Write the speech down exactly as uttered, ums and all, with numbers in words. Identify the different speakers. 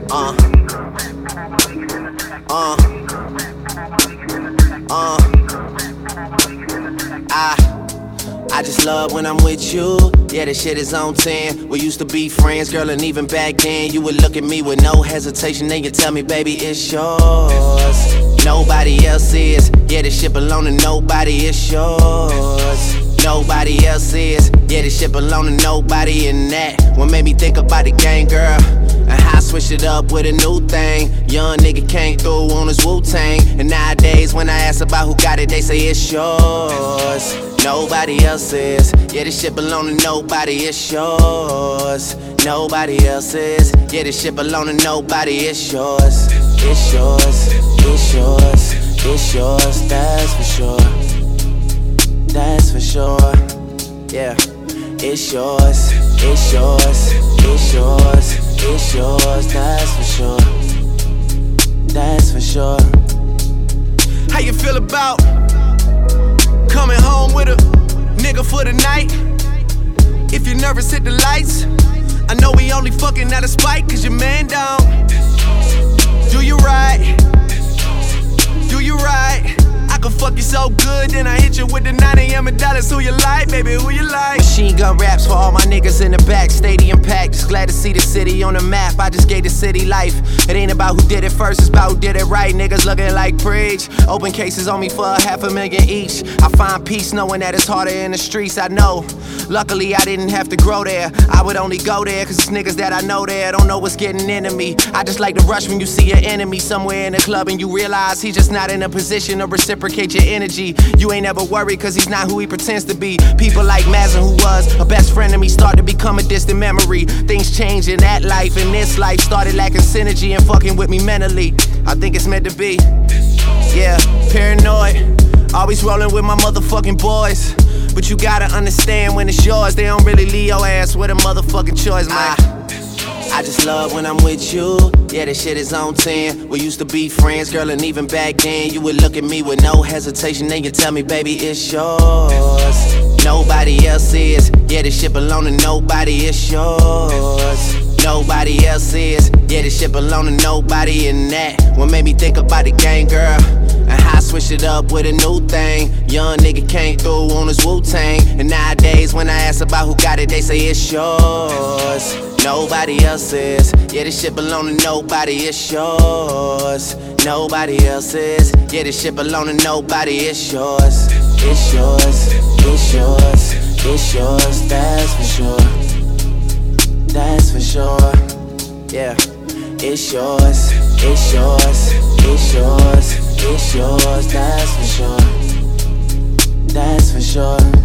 Speaker 1: Uh. Uh. Uh. I. I just love when I'm with you. Yeah, this shit is on ten. We used to be friends, girl, and even back then you would look at me with no hesitation. Then you tell me, baby, it's yours. Nobody else is. Yeah, this shit belong to nobody, it's yours. Nobody else is. Yeah, this shit belong to nobody, and that what made me think about the game, girl. And how I switched it up with a new thing. Young nigga came through on his Wu-Tang. And nowadays when I ask about who got it, they say it's yours. Nobody else is. Yeah, this shit belong to nobody, it's yours. Nobody else is. Yeah, this shit belong to nobody, it's yours. It's yours, it's yours, it's yours, that's for sure. That's for sure. Yeah, it's yours, it's yours, it's yours, it's yours, that's for sure. That's for sure. How you feel about coming home with a nigga for the night? If you're nervous, hit the lights. I know we only fucking out of spite, cause your man down. Do you right? Do you right? I can fuck you so good, then I hit you with the nine A M dollars. Who you like, baby, who you like? Machine gun raps for all my niggas in the back. Stadium packed, just glad to see the city on the map. I just gave the city life. It ain't about who did it first, it's about who did it right. Niggas looking like preach. Open cases on me for a half a million each. I find peace knowing that it's harder in the streets, I know. Luckily I didn't have to grow there. I would only go there cause it's niggas that I know there don't know what's getting into me. I just like to rush when you see your enemy somewhere in the club and you realize he's just not in a position to reciprocate your energy. You ain't ever worried cause he's not who he pretends to be. People like Mazin, who was a best friend of me, start to become a distant memory. Things change in that life, and this life started lacking synergy and fucking with me mentally. I think it's meant to be. Yeah, paranoid, always rolling with my motherfucking boys. But you gotta understand when it's yours, they don't really leave your ass with a motherfucking choice, man. I, I just love when I'm with you. Yeah, this shit is on ten. We used to be friends, girl, and even back then you would look at me with no hesitation. Then you tell me, baby, it's yours. Nobody else is. Yeah, this shit belong to nobody, it's yours. Nobody else is. Yeah, this shit belong to nobody, and that what made me think about the game, girl. And how I switched it up with a new thing. Young nigga came through on his Wu-Tang. And nowadays when I ask about who got it, they say it's yours. Nobody else is. Yeah, this shit belong to nobody, it's yours. Nobody else is. Yeah, this shit belong to nobody, it's yours. It's yours, it's yours, it's yours, that's for sure. That's for sure. Yeah, it's yours, it's yours, it's yours, it's yours, that's for sure. That's for sure.